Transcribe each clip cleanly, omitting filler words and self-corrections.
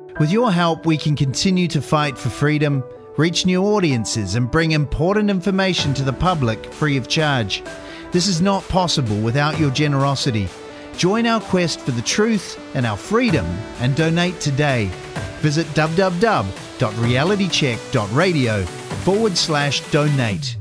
With your help, we can continue to fight for freedom, reach new audiences, and bring important information to the public free of charge. This is not possible without your generosity. Join our quest for the truth and our freedom and donate today. Visit www.realitycheck.radio/donate.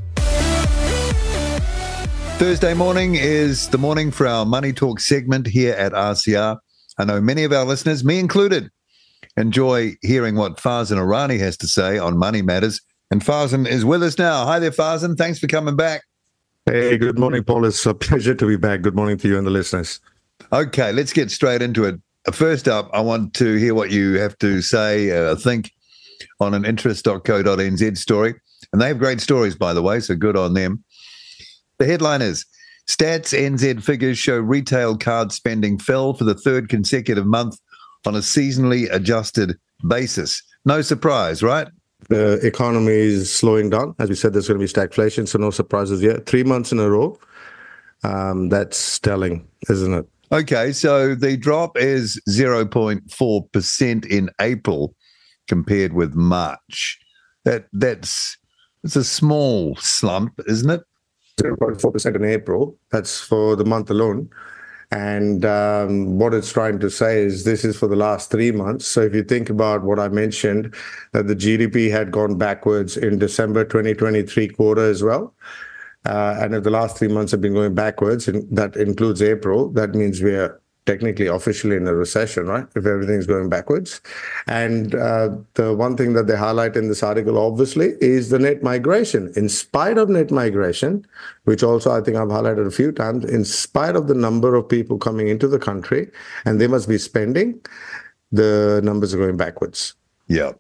Thursday morning is the morning for our Money Talk segment here at RCR. I know many of our listeners, me included, enjoy hearing what Farzan Irani has to say on money matters. And Farzan is with us now. Hi there, Farzan. Thanks for coming back. Hey, good morning, Paul. It's a pleasure to be back. Good morning to you and the listeners. Okay, let's get straight into it. First up, I want to hear what you have to say, think, on an interest.co.nz story. And they have great stories, by the way, so good on them. The headline is, Stats NZ figures show retail card spending fell for the third consecutive month on a seasonally adjusted basis. No surprise, right? The economy is slowing down. As we said, there's going to be stagflation, so no surprises yet. 3 months in a row. That's telling, isn't it? Okay, so the drop is 0.4% in April compared with March. It's a small slump, isn't it? 0.4% in April. That's for the month alone. And what it's trying to say is this is for the last 3 months. So if you think about what I mentioned, that the GDP had gone backwards in December 2023 quarter as well. And if the last 3 months have been going backwards, and that includes April, that means we are technically officially in a recession, right? If everything's going backwards. And the one thing that they highlight in this article, obviously, is the net migration. In spite of net migration, which also I think I've highlighted a few times, in spite of the number of people coming into the country, and they must be spending, the numbers are going backwards. Yeah.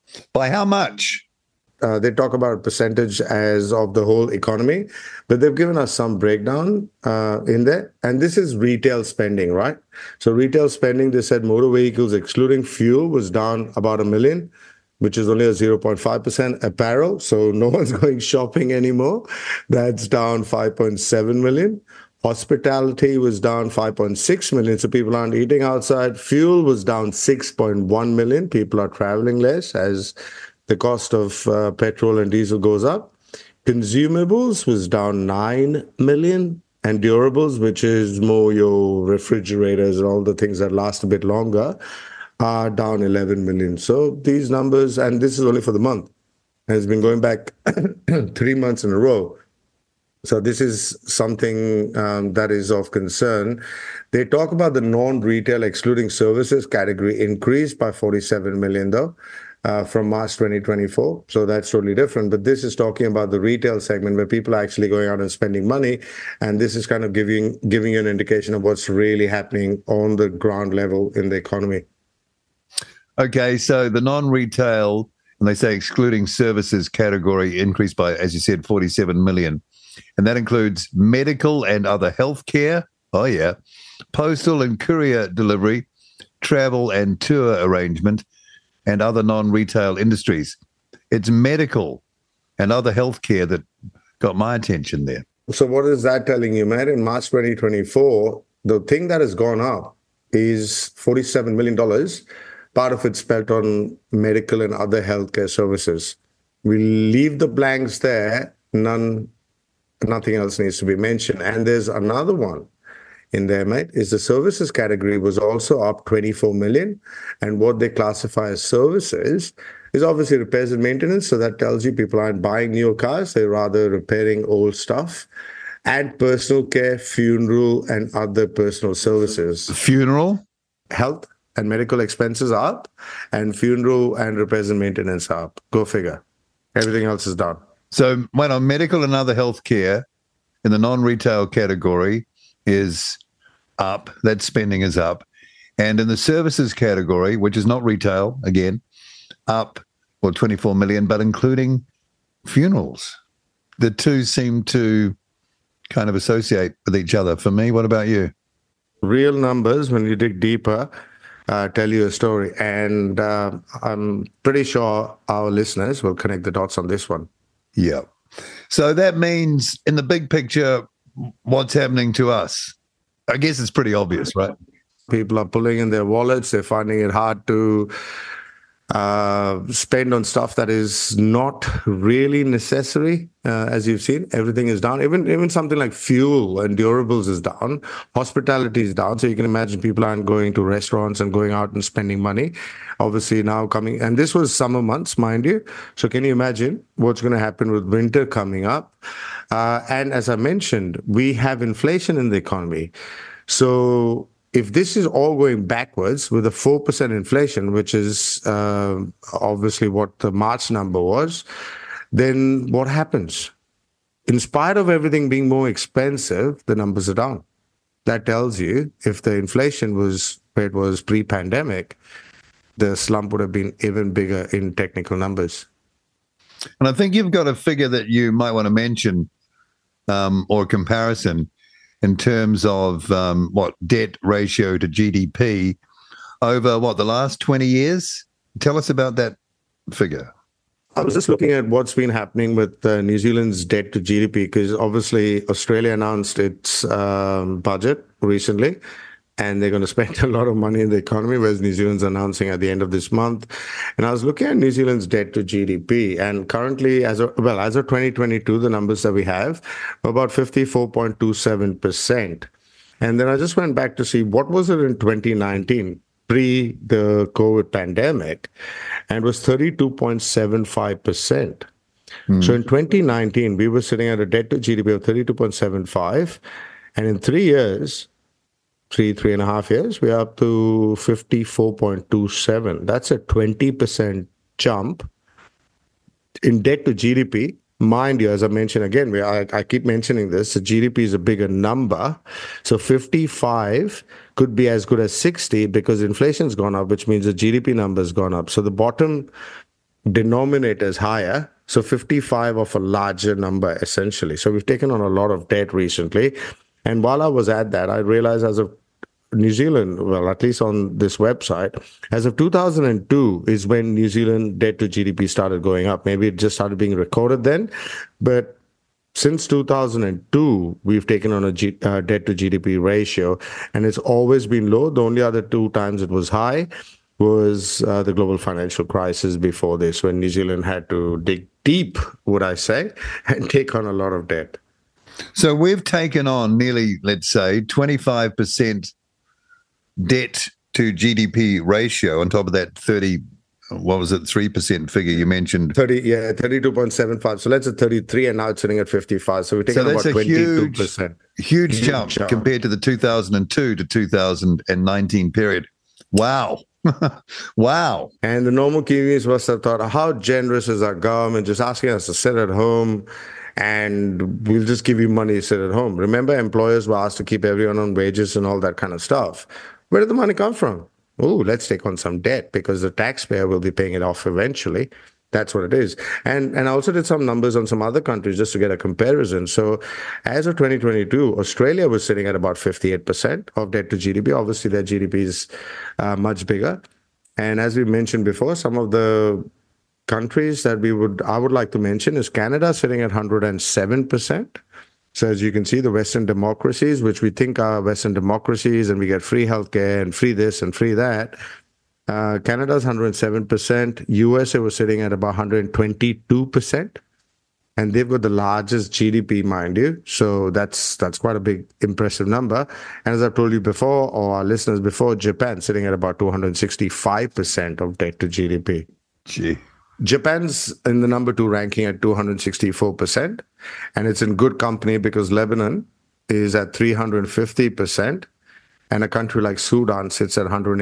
By how much? They talk about percentage as of the whole economy, but they've given us some breakdown in there. And this is retail spending, right? So retail spending, they said motor vehicles excluding fuel was down about 1 million, which is only a 0.5%. Apparel, so no one's going shopping anymore. That's down 5.7 million. Hospitality was down 5.6 million, so people aren't eating outside. Fuel was down 6.1 million. People are traveling less as the cost of petrol and diesel goes up. Consumables was down 9 million. And durables, which is more your refrigerators and all the things that last a bit longer, are down 11 million. So these numbers, and this is only for the month, and it's been going back 3 months in a row. So this is something that is of concern. They talk about the non-retail excluding services category increased by 47 million though. From March 2024. So that's totally different. But this is talking about the retail segment where people are actually going out and spending money. And this is kind of giving you an indication of what's really happening on the ground level in the economy. Okay, so the non-retail, and they say excluding services category increased by, as you said, 47 million. And that includes medical and other healthcare. Oh, yeah. Postal and courier delivery, travel and tour arrangement, and other non-retail industries. It's medical and other healthcare that got my attention there. So what is that telling you, man? In March 2024, the thing that has gone up is $47 million. Part of it spent on medical and other healthcare services. We leave the blanks there. Nothing else needs to be mentioned. And there's another one in there, mate, is the services category was also up 24 million. And what they classify as services is obviously repairs and maintenance. So that tells you people aren't buying new cars. They're rather repairing old stuff. And personal care, funeral, and other personal services. Funeral? Health and medical expenses are up. And funeral and repairs and maintenance are up. Go figure. Everything else is down. So when on medical and other healthcare in the non-retail category is up, that spending is up. And in the services category, which is not retail, again, up, 24 million, but including funerals. The two seem to kind of associate with each other. For me, what about you? Real numbers, when you dig deeper, tell you a story. And I'm pretty sure our listeners will connect the dots on this one. Yeah. So that means in the big picture, what's happening to us? I guess it's pretty obvious, right? People are pulling in their wallets. They're finding it hard to spend on stuff that is not really necessary. As you've seen, everything is down. Even something like fuel and durables is down. Hospitality is down. So you can imagine people aren't going to restaurants and going out and spending money. Obviously now coming, and this was summer months, mind you. So can you imagine what's going to happen with winter coming up? And as I mentioned, we have inflation in the economy. So if this is all going backwards with a 4% inflation, which is obviously what the March number was, then what happens? In spite of everything being more expensive, the numbers are down. That tells you if the inflation was where it was pre-pandemic, the slump would have been even bigger in technical numbers. And I think you've got a figure that you might want to mention or a comparison in terms of debt ratio to GDP over the last 20 years? Tell us about that figure. I was just looking at what's been happening with New Zealand's debt to GDP, because obviously Australia announced its budget recently, and they're going to spend a lot of money in the economy, whereas New Zealand's announcing at the end of this month. And I was looking at New Zealand's debt to GDP, and currently, as of 2022, the numbers that we have are about 54.27%. And then I just went back to see what was it in 2019, pre the COVID pandemic, and it was 32.75%. So in 2019, we were sitting at a debt to GDP of 32.75, and in 3 years, three and a half years, we're up to 54.27. That's a 20% jump in debt to GDP. Mind you, as I mentioned again, I keep mentioning this, the GDP is a bigger number. So 55 could be as good as 60 because inflation's gone up, which means the GDP number's gone up. So the bottom denominator is higher. So 55 of a larger number, essentially. So we've taken on a lot of debt recently. And while I was at that, I realized as of New Zealand, well, at least on this website, as of 2002 is when New Zealand debt to GDP started going up. Maybe it just started being recorded then. But since 2002, we've taken on a debt to GDP ratio, and it's always been low. The only other 2 times it was high was the global financial crisis before this, when New Zealand had to dig deep, would I say, and take on a lot of debt. So we've taken on nearly, let's say, 25% debt to GDP ratio on top of that 3% figure you mentioned? 32.75. So let's say 33, and now it's sitting at 55. So we're taking about 22%. Huge jump compared to the 2002 to 2019 period. Wow. Wow. And the normal Kiwis must have thought, how generous is our government just asking us to sit at home and we'll just give you money to sit at home. Remember, employers were asked to keep everyone on wages and all that kind of stuff. Where did the money come from? Oh, let's take on some debt because the taxpayer will be paying it off eventually. That's what it is. And I also did some numbers on some other countries just to get a comparison. So as of 2022, Australia was sitting at about 58% of debt to GDP. Obviously, their GDP is much bigger. And as we mentioned before, some of the countries that I would like to mention is Canada, sitting at 107%. So as you can see, the Western democracies, which we think are Western democracies, and we get free healthcare and free this and free that. Canada's 107%. USA was sitting at about 122%. And they've got the largest GDP, mind you. So that's quite a big, impressive number. And as I've told you before, or our listeners before, Japan sitting at about 265% of debt to GDP. Gee. Japan's in the number 2 ranking at 264%, and it's in good company because Lebanon is at 350%, and a country like Sudan sits at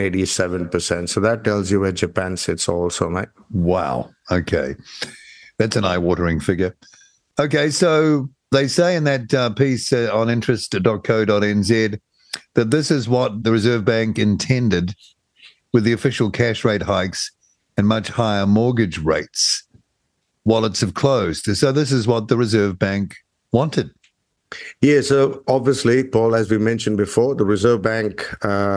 187%. So that tells you where Japan sits also, mate. Wow. Okay. That's an eye-watering figure. Okay, so they say in that piece on interest.co.nz that this is what the Reserve Bank intended with the official cash rate hikes and much higher mortgage rates. Wallets have closed. So this is what the Reserve Bank wanted. Yeah, so obviously, Paul, as we mentioned before, the Reserve Bank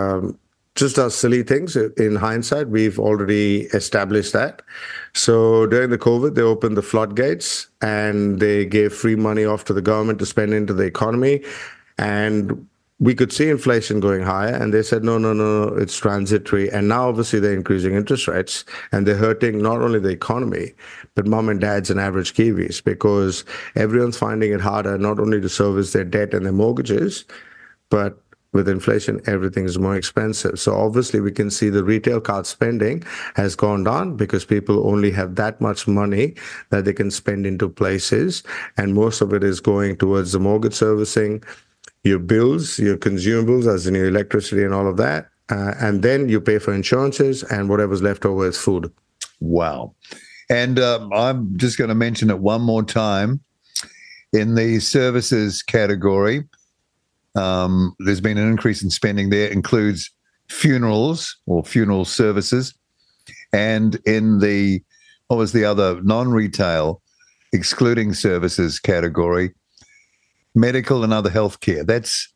just does silly things. In hindsight, we've already established that. So during the COVID, they opened the floodgates and they gave free money off to the government to spend into the economy. And we could see inflation going higher, and they said, no, it's transitory. And now, obviously, they're increasing interest rates, and they're hurting not only the economy, but mom and dads and average Kiwis, because everyone's finding it harder not only to service their debt and their mortgages, but with inflation, everything is more expensive. So obviously, we can see the retail card spending has gone down because people only have that much money that they can spend into places, and most of it is going towards the mortgage servicing, your bills, your consumables, as in your electricity and all of that. And then you pay for insurances, and whatever's left over is food. Wow. And I'm just going to mention it one more time. In the services category, there's been an increase in spending there, includes funerals or funeral services. And in the, what was the other, non-retail, excluding services category, medical and other healthcare. That's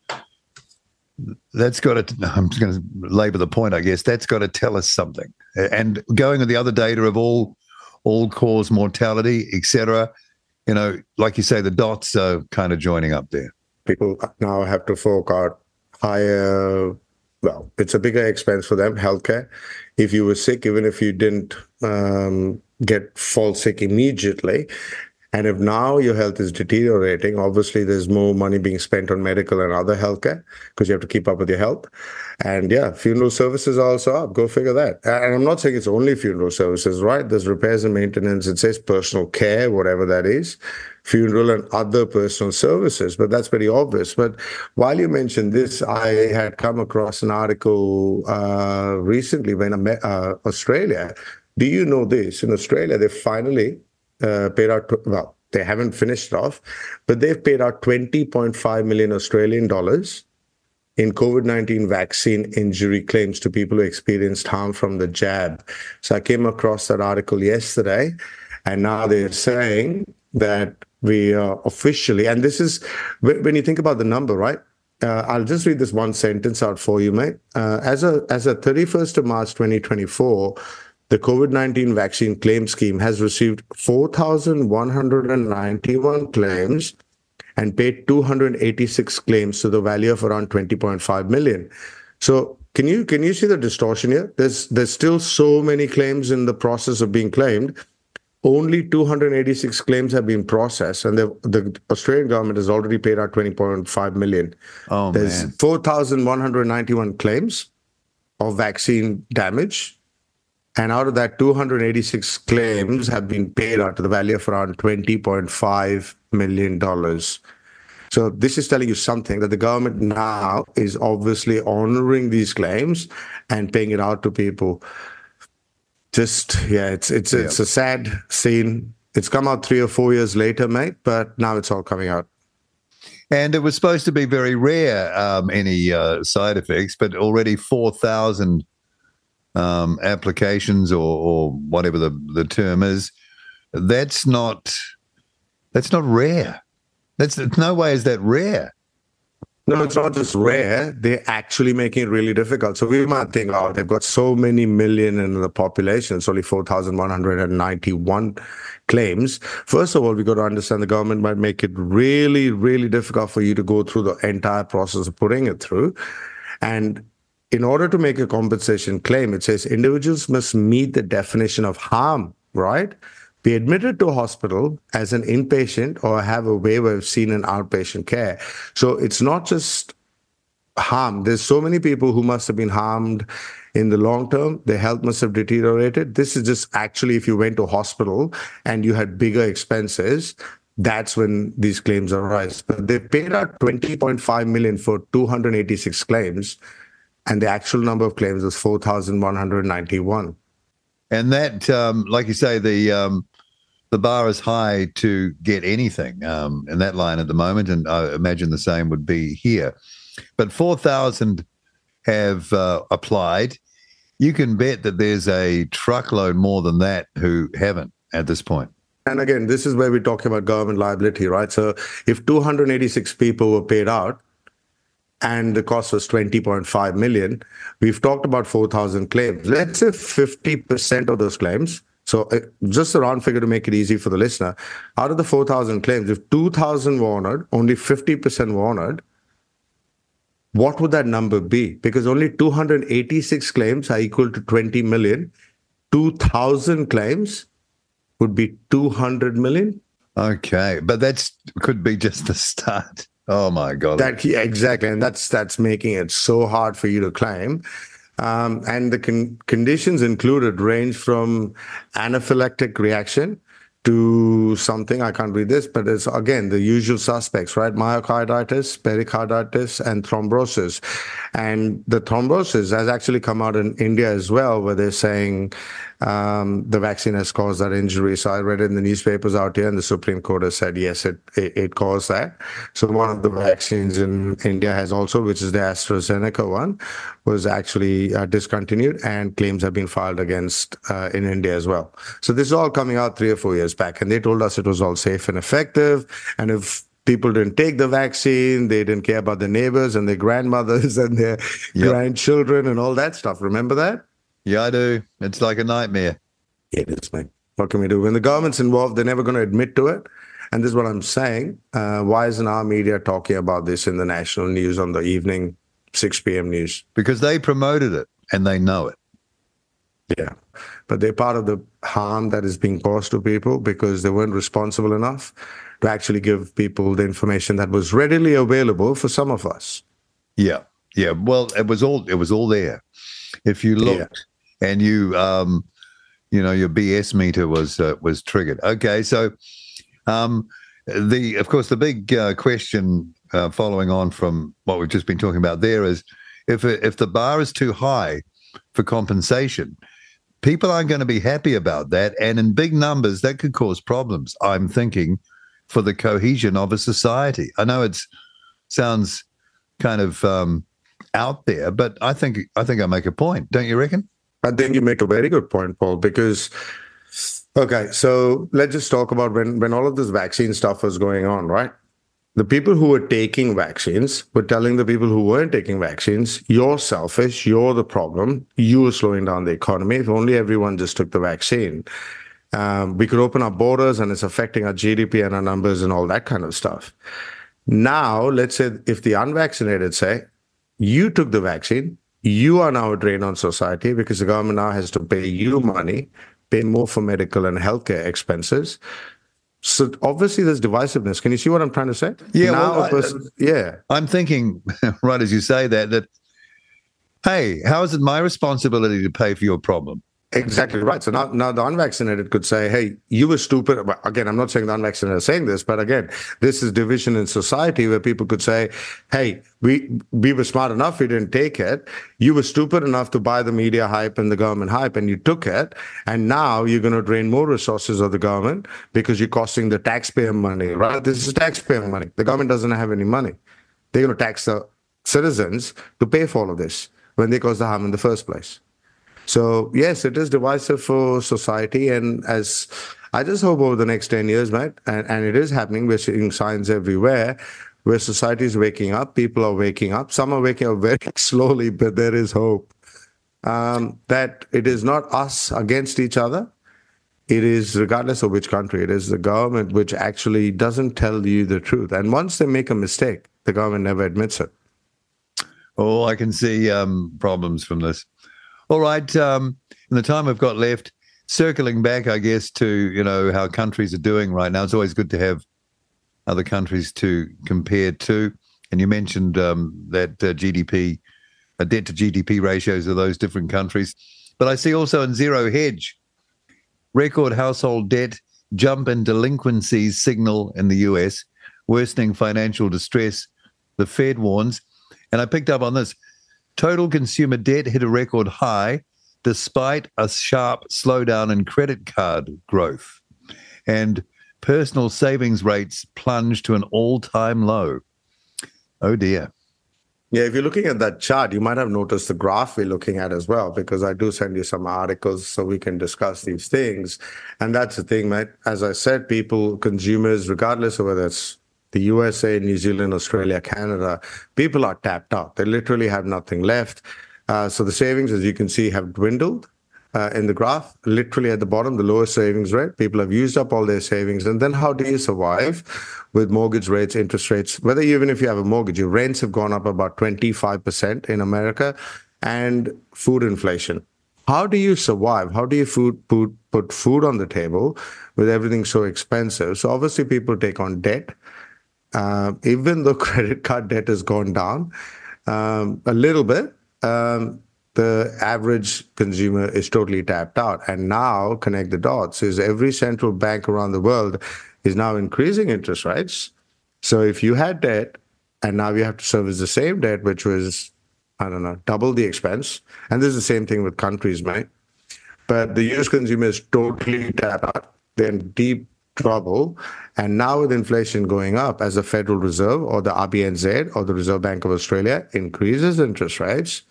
got to, I'm just going to labour the point, I guess, that's got to tell us something. And going with the other data of all-cause mortality, etc., you know, like you say, the dots are kind of joining up there. People now have to fork out higher, well, it's a bigger expense for them, healthcare. If you were sick, even if you didn't fall sick immediately, and if now your health is deteriorating, obviously there's more money being spent on medical and other healthcare because you have to keep up with your health. And yeah, funeral services are also up. Go figure that. And I'm not saying it's only funeral services, right? There's repairs and maintenance. It says personal care, whatever that is, funeral and other personal services, but that's pretty obvious. But while you mentioned this, I had come across an article recently when I'm Australia. Do you know this? In Australia, they finally paid out, well, they haven't finished it off, but they've paid out 20.5 million Australian dollars in COVID-19 vaccine injury claims to people who experienced harm from the jab. So I came across that article yesterday, and now they're saying that we are officially, and this is, when you think about the number, right? I'll just read this one sentence out for you, mate. As a 31st of March 2024, the COVID-19 vaccine claim scheme has received 4,191 claims and paid 286 claims to the value of around 20.5 million. So can you see the distortion here? There's still so many claims in the process of being claimed. Only 286 claims have been processed, and the Australian government has already paid out 20.5 million. Oh, There's man. 4,191 claims of vaccine damage. And out of that, 286 claims have been paid out to the value of around $20.5 million. So this is telling you something, that the government now is obviously honoring these claims and paying it out to people. Just, yeah, it's a sad scene. It's come out 3 or 4 years later, mate, but now it's all coming out. And it was supposed to be very rare, any side effects, but already 4,000 applications or whatever the term is. That's not rare. That's no way is that rare. No, it's not just rare. They're actually making it really difficult. So we might think, oh, they've got so many million in the population. It's only 4,191 claims. First of all, we got to understand the government might make it really, really difficult for you to go through the entire process of putting it through. And in order to make a compensation claim, it says individuals must meet the definition of harm, right? Be admitted to a hospital as an inpatient or have a waiver of seen in outpatient care. So it's not just harm. There's so many people who must have been harmed in the long term. Their health must have deteriorated. This is just actually if you went to hospital and you had bigger expenses, that's when these claims arise. But they paid out 20.5 million for 286 claims. And the actual number of claims was 4,191. And that, like you say, the bar is high to get anything in that line at the moment, and I imagine the same would be here. But 4,000 have applied. You can bet that there's a truckload more than that who haven't at this point. And again, this is where we're talking about government liability, right? So if 286 people were paid out, and the cost was 20.5 million. We've talked about 4,000 claims. Let's say 50% of those claims, so just a round figure to make it easy for the listener, out of the 4,000 claims, if 2,000 were honored, only 50% were honored, what would that number be? Because only 286 claims are equal to 20 million. 2,000 claims would be 200 million. Okay, but could be just the start. Oh my God! Exactly, and that's making it so hard for you to claim. And the conditions included range from anaphylactic reaction to something, I can't read this, but it's again the usual suspects, right? Myocarditis, pericarditis, and thrombosis. And the thrombosis has actually come out in India as well, where they're saying the vaccine has caused that injury. So I read it in the newspapers out here, and the Supreme Court has said, yes, it caused that. So one of the vaccines in India has also, which is the AstraZeneca one, was actually discontinued, and claims have been filed against in India as well. So this is all coming out 3 or 4 years back, and they told us it was all safe and effective. And if people didn't take the vaccine, they didn't care about their neighbors and their grandmothers and their grandchildren and all that stuff. Remember that? Yeah, I do. It's like a nightmare. It is, mate. What can we do? When the government's involved, they're never going to admit to it. And this is what I'm saying. Why isn't our media talking about this in the national news on the evening 6 p.m. news? Because they promoted it and they know it. Yeah. But they're part of the harm that is being caused to people because they weren't responsible enough to actually give people the information that was readily available for some of us. Yeah. Yeah. Well, it was all there. If you looked and you your BS meter was triggered. Okay. So, of course, the big question following on from what we've just been talking about there is if the bar is too high for compensation, people aren't going to be happy about that. And in big numbers, that could cause problems, I'm thinking, for the cohesion of a society. I know it sounds kind of out there, but I think I make a point. Don't you reckon? I think you make a very good point, Paul, because, okay, so let's just talk about when all of this vaccine stuff was going on, right? The people who were taking vaccines were telling the people who weren't taking vaccines, you're selfish, you're the problem, you are slowing down the economy. If only everyone just took the vaccine, we could open our borders and it's affecting our GDP and our numbers and all that kind of stuff. Now, let's say if the unvaccinated say, you took the vaccine, you are now a drain on society because the government now has to pay you money, pay more for medical and healthcare expenses. So obviously there's divisiveness. Can you see what I'm trying to say? Yeah. Now, I'm thinking, right as you say that, hey, how is it my responsibility to pay for your problem? Exactly right. So now the unvaccinated could say, hey, you were stupid. Again, I'm not saying the unvaccinated are saying this, but again, this is division in society where people could say, hey, we were smart enough, we didn't take it. You were stupid enough to buy the media hype and the government hype and you took it. And now you're going to drain more resources of the government because you're costing the taxpayer money, right? This is taxpayer money. The government doesn't have any money. They're going to tax the citizens to pay for all of this when they cause the harm in the first place. So, yes, it is divisive for society. And as I just hope over the next 10 years, mate, and it is happening, we're seeing signs everywhere where society is waking up, people are waking up. Some are waking up very slowly, but there is hope that it is not us against each other. It is, regardless of which country, it is the government which actually doesn't tell you the truth. And once they make a mistake, the government never admits it. Oh, I can see problems from this. All right, in the time we've got left, circling back, I guess, to, how countries are doing right now. It's always good to have other countries to compare to. And you mentioned that GDP, debt to GDP ratios of those different countries. But I see also in Zero Hedge, record household debt, jump in delinquencies signal in the US, worsening financial distress, the Fed warns. And I picked up on this. Total consumer debt hit a record high despite a sharp slowdown in credit card growth. And personal savings rates plunged to an all-time low. Oh, dear. Yeah, if you're looking at that chart, you might have noticed the graph we're looking at as well, because I do send you some articles so we can discuss these things. And that's the thing, mate. As I said, people, consumers, regardless of whether it's the USA, New Zealand, Australia, Canada, people are tapped out. They literally have nothing left. So the savings, as you can see, have dwindled. in the graph, literally at the bottom, the lowest savings rate. People have used up all their savings. And then how do you survive with mortgage rates, interest rates? Whether even if you have a mortgage, your rents have gone up about 25% in America, and food inflation. How do you survive? How do you put food on the table with everything so expensive? So obviously people take on debt. Even though credit card debt has gone down a little bit, the average consumer is totally tapped out. And now connect the dots is every central bank around the world is now increasing interest rates. So if you had debt and now you have to service the same debt, which was, I don't know, double the expense. And this is the same thing with countries, mate. But the US consumer is totally tapped out. They're in deep trouble. And now with inflation going up, as the Federal Reserve or the RBNZ or the Reserve Bank of Australia increases interest rates,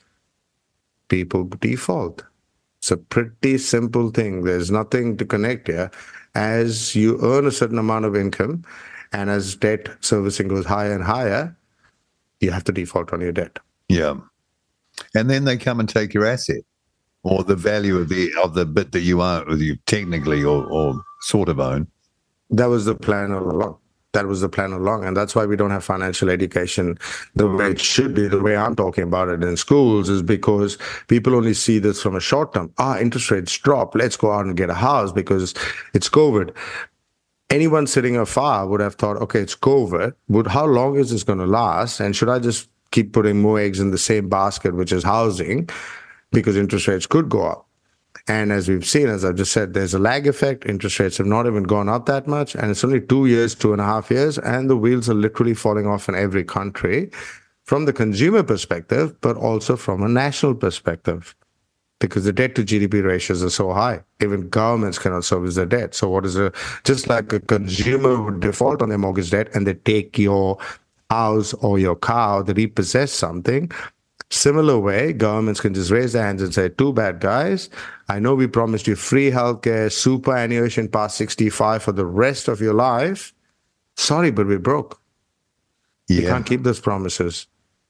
people default. It's a pretty simple thing. There's nothing to connect here. As you earn a certain amount of income and as debt servicing goes higher and higher, you have to default on your debt. Yeah. And then they come and take your asset or the value of the bit that you own, or you technically or sort of own. That was the plan all along. And that's why we don't have financial education the way it should be. The way I'm talking about it in schools is because people only see this from a short term. Interest rates drop. Let's go out and get a house because it's COVID. Anyone sitting afar would have thought, okay, it's COVID. But how long is this going to last? And should I just keep putting more eggs in the same basket, which is housing, because interest rates could go up? And as we've seen, as I've just said, there's a lag effect. Interest rates have not even gone up that much. And it's only 2 years, 2.5 years. And the wheels are literally falling off in every country from the consumer perspective, but also from a national perspective, because the debt to GDP ratios are so high. Even governments cannot service their debt. So just like a consumer would default on their mortgage debt and they take your house or your car, they repossess something. Similar way, governments can just raise their hands and say, too bad, guys. I know we promised you free healthcare, superannuation past 65 for the rest of your life. Sorry, but we're broke. You can't keep those promises.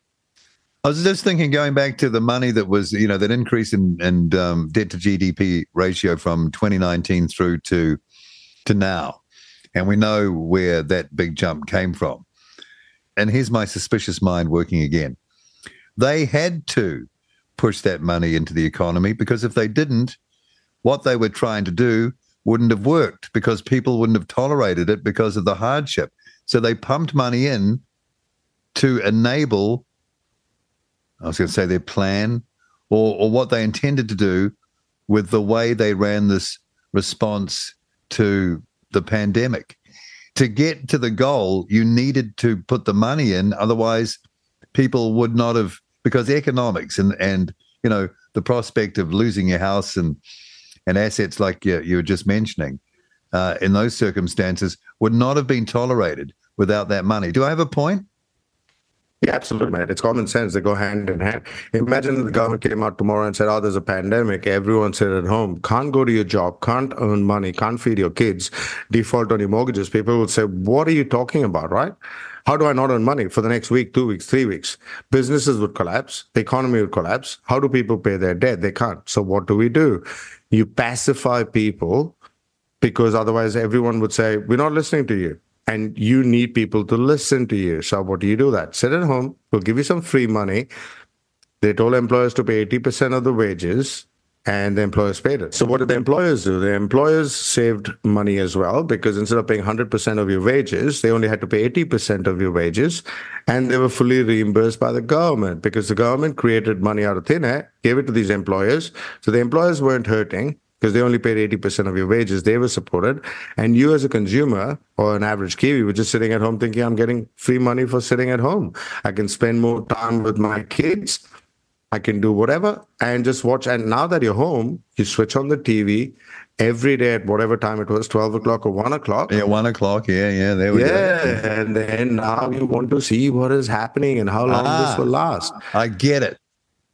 I was just thinking, going back to the money that was, that increase in debt to GDP ratio from 2019 through to now. And we know where that big jump came from. And here's my suspicious mind working again. They had to push that money into the economy, because if they didn't, what they were trying to do wouldn't have worked, because people wouldn't have tolerated it because of the hardship. So they pumped money in to enable, I was going to say, their plan or what they intended to do with the way they ran this response to the pandemic. To get to the goal, you needed to put the money in. Otherwise, people would not have, because economics and the prospect of losing your house and assets like you were just mentioning, in those circumstances, would not have been tolerated without that money. Do I have a point? Yeah, absolutely, man. It's common sense. They go hand in hand. Imagine if the government came out tomorrow and said, there's a pandemic, everyone sit at home, can't go to your job, can't earn money, can't feed your kids, default on your mortgages. People would say, what are you talking about, right? How do I not earn money for the next week, 2 weeks, 3 weeks? Businesses would collapse. The economy would collapse. How do people pay their debt? They can't. So what do? You pacify people, because otherwise everyone would say, we're not listening to you. And you need people to listen to you. So what do you do that? Sit at home. We'll give you some free money. They told employers to pay 80% of the wages, and the employers paid it. So what did the employers do? The employers saved money as well, because instead of paying 100% of your wages, they only had to pay 80% of your wages, and they were fully reimbursed by the government, because the government created money out of thin air, gave it to these employers. So the employers weren't hurting, because they only paid 80% of your wages. They were supported. And you as a consumer or an average Kiwi were just sitting at home thinking, I'm getting free money for sitting at home. I can spend more time with my kids. I can do whatever and just watch. And now that you're home, you switch on the TV every day at whatever time it was, 12 o'clock or 1 o'clock. Yeah, 1 o'clock. Yeah, there we go. Yeah, and then now you want to see what is happening and how long this will last. I get it.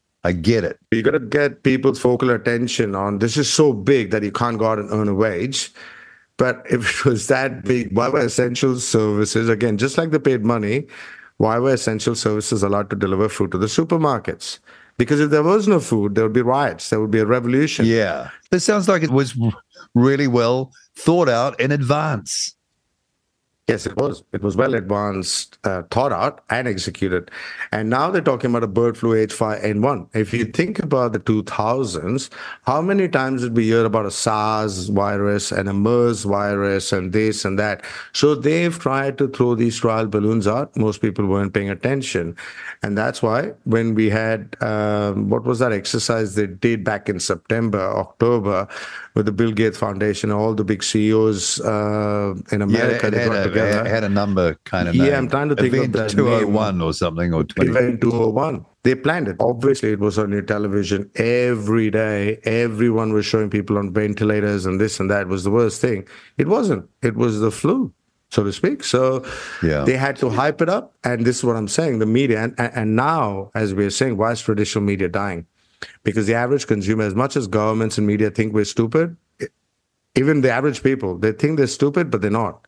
You got to get people's focal attention on this is so big that you can't go out and earn a wage. But if it was that big, why were essential services, again, just like the paid money, why were essential services allowed to deliver food to the supermarkets? Because if there was no food, there would be riots. There would be a revolution. Yeah. This sounds like it was really well thought out in advance. Yes, it was. It was well advanced, thought out, and executed. And now they're talking about a bird flu H5N1. If you think about the 2000s, how many times did we hear about a SARS virus and a MERS virus and this and that? So they've tried to throw these trial balloons out. Most people weren't paying attention. And that's why when we had, what was that exercise they did back in September, October, with the Bill Gates Foundation, all the big CEOs in America, they got together. Had a number kind of name. Yeah, I'm trying to think Event of that 201 name. or something, or 20. Event 201. They planned it. Obviously, it was on your television every day. Everyone was showing people on ventilators and this and that. It was the worst thing. It wasn't. It was the flu, so to speak. So they had to hype it up. And this is what I'm saying, the media. And now, as we're saying, why is traditional media dying? Because the average consumer, as much as governments and media think we're stupid, even the average people, they think they're stupid, but they're not.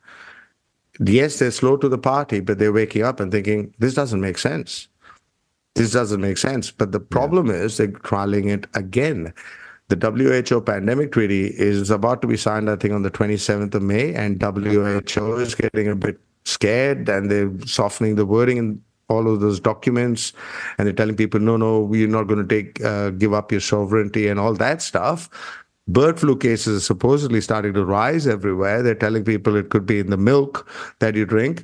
Yes, they're slow to the party, but they're waking up and thinking, this doesn't make sense. This doesn't make sense. But the problem is they're trialing it again. The WHO pandemic treaty is about to be signed, I think, on the 27th of May, and WHO is getting a bit scared, and they're softening the wording in all of those documents, and they're telling people, no, we're not going to give up your sovereignty and all that stuff. Bird flu cases are supposedly starting to rise everywhere. They're telling people it could be in the milk that you drink.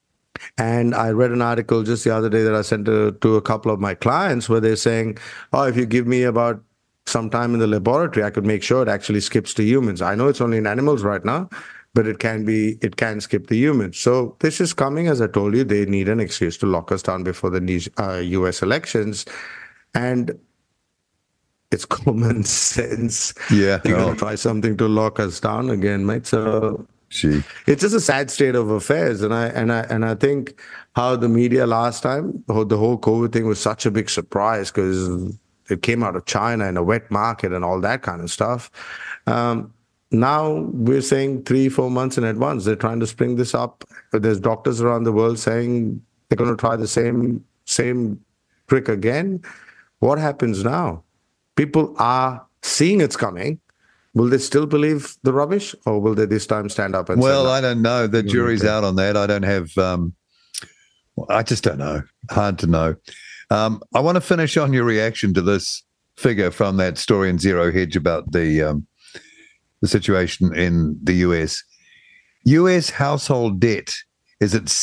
And I read an article just the other day that I sent to a couple of my clients where they're saying, oh, if you give me about some time in the laboratory, I could make sure it actually skips to humans. I know it's only in animals right now, but it can skip the humans. So this is coming, as I told you, they need an excuse to lock us down before the US elections. And it's common sense. Yeah. You're going to try something to lock us down again, mate. So it's just a sad state of affairs. And I think how the media last time, the whole COVID thing was such a big surprise because it came out of China in a wet market and all that kind of stuff. Now we're saying 3-4 months in advance, they're trying to spring this up. There's doctors around the world saying they're going to try the same trick again. What happens now? People are seeing it's coming. Will they still believe the rubbish, or will they this time stand up and say, no? I don't know. The jury's out on that. I don't have, I just don't know. Hard to know. I want to finish on your reaction to this figure from that story in Zero Hedge about the situation in the US. US household debt is at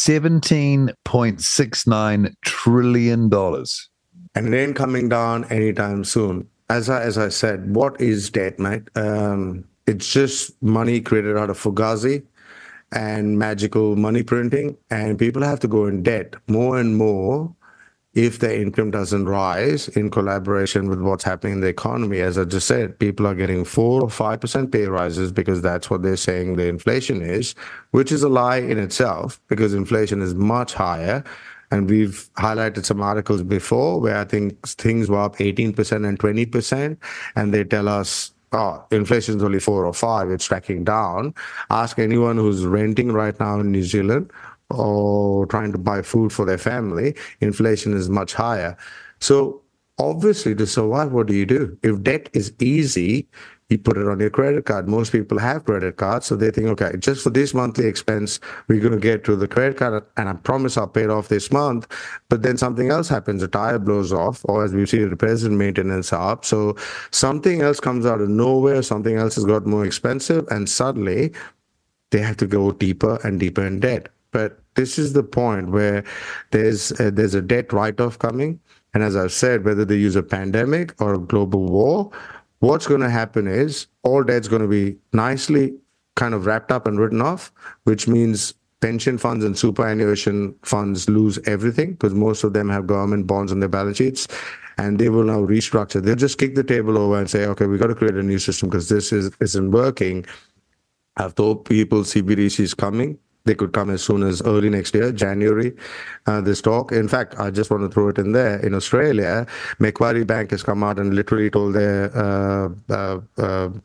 $17.69 trillion. And it ain't coming down anytime soon. As I said, what is debt, mate? It's just money created out of Fugazi and magical money printing, and people have to go in debt more and more if their income doesn't rise in collaboration with what's happening in the economy. As I just said, people are getting 4 or 5% pay rises because that's what they're saying the inflation is, which is a lie in itself because inflation is much higher. And we've highlighted some articles before where I think things were up 18% and 20%, and they tell us, oh, inflation is only 4 or 5, it's tracking down. Ask anyone who's renting right now in New Zealand or trying to buy food for their family, inflation is much higher. So obviously to survive, what do? If debt is easy, you put it on your credit card. Most people have credit cards, so they think, okay, just for this monthly expense, we're going to get to the credit card, and I promise I'll pay it off this month. But then something else happens, a tire blows off, or as we see, repairs and maintenance are up. So something else comes out of nowhere, something else has got more expensive, and suddenly they have to go deeper and deeper in debt. But this is the point where there's a debt write-off coming. And as I've said, whether they use a pandemic or a global war, what's going to happen is all debt's going to be nicely kind of wrapped up and written off, which means pension funds and superannuation funds lose everything because most of them have government bonds on their balance sheets, and they will now restructure. They'll just kick the table over and say, okay, we've got to create a new system because this isn't working. I've told people CBDC is coming. They could come as soon as early next year, January, this talk. In fact, I just want to throw it in there. In Australia, Macquarie Bank has come out and literally told their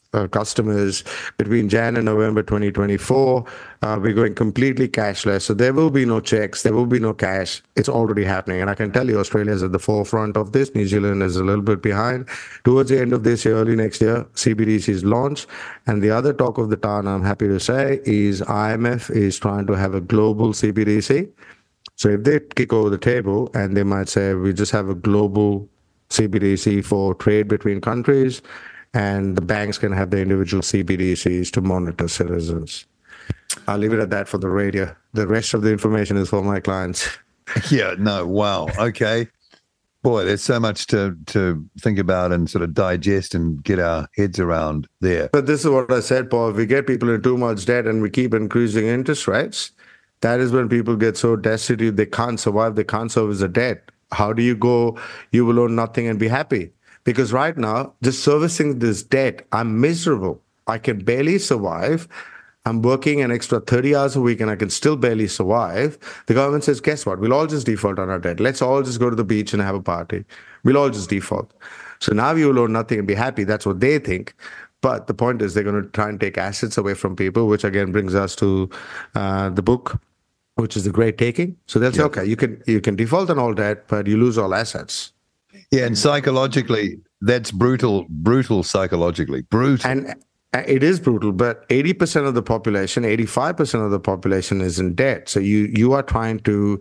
customers between Jan and November 2024. We're going completely cashless. So there will be no checks. There will be no cash. It's already happening. And I can tell you, Australia is at the forefront of this. New Zealand is a little bit behind. Towards the end of this year, early next year, CBDC is launched. And the other talk of the town, I'm happy to say, is IMF is trying to have a global CBDC. So if they kick over the table and they might say, we just have a global CBDC for trade between countries, and the banks can have their individual CBDCs to monitor citizens. I'll leave it at that for the radio. The rest of the information is for my clients. Yeah, no, wow. Okay. Boy, there's so much to think about and sort of digest and get our heads around there. But this is what I said, Paul. If we get people in too much debt and we keep increasing interest rates, that is when people get so destitute they can't survive, they can't service the debt. How do you go, you will own nothing and be happy? Because right now, just servicing this debt, I'm miserable. I can barely survive. I'm working an extra 30 hours a week and I can still barely survive. The government says, guess what? We'll all just default on our debt. Let's all just go to the beach and have a party. We'll all just default. So now you will own nothing and be happy. That's what they think. But the point is they're going to try and take assets away from people, which again brings us to the book, which is The Great Taking. So they'll say, okay, you can default on all debt, but you lose all assets. Yeah, and psychologically, that's brutal psychologically. Brutal. And it is brutal, but 80% of the population, 85% of the population is in debt. So you are trying to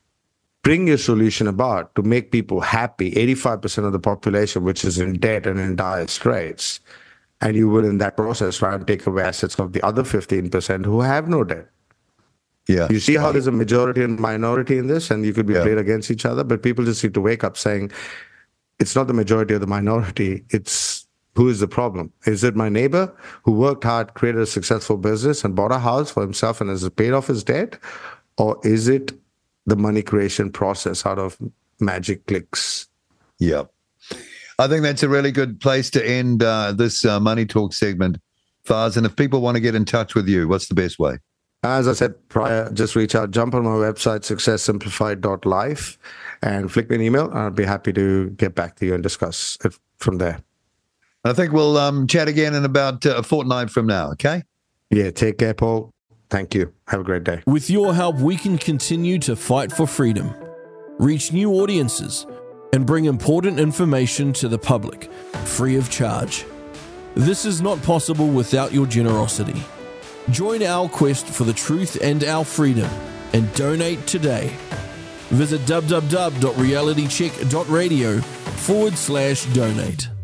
bring your solution about to make people happy, 85% of the population, which is in debt and in dire straits. And you will, in that process, try and take away assets of the other 15% who have no debt. Yeah. You see how there's a majority and minority in this, and you could be played against each other, but people just need to wake up saying, it's not the majority or the minority, it's who is the problem? Is it my neighbor who worked hard, created a successful business and bought a house for himself and has paid off his debt? Or is it the money creation process out of magic clicks? Yeah. I think that's a really good place to end this Money Talk segment, Faz. And if people want to get in touch with you, what's the best way? As I said prior, just reach out, jump on my website, successsimplified.life, and flick me an email. I'll be happy to get back to you and discuss it from there. I think we'll chat again in about a fortnight from now, okay? Yeah, take care, Paul. Thank you. Have a great day. With your help, we can continue to fight for freedom, reach new audiences, and bring important information to the public, free of charge. This is not possible without your generosity. Join our quest for the truth and our freedom and donate today. Visit www.realitycheck.radio/donate.